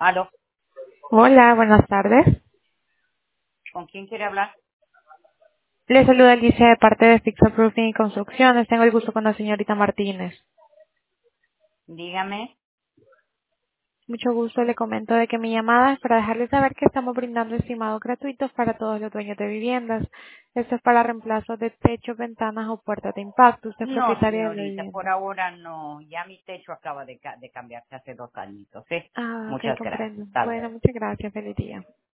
Aló, Hola, buenas tardes. ¿con quién quiere hablar? Le saluda Alicia de parte de Fixer Roofing y Construcciones. Tengo el gusto con la señorita Martínez. Dígame. Mucho gusto, le comento de que mi llamada es para dejarle saber que estamos brindando estimados gratuitos para todos los dueños de viviendas. Esto es para reemplazo de techos, ventanas o puertas de impacto. Usted es No, propietaria de la señorita, por vivienda. ahora no. Ya mi techo acaba de cambiarse hace 2 añitos, ¿sí? Ah, ok, Muchas gracias. comprendo. Hasta Bueno, luego. muchas gracias. Feliz día.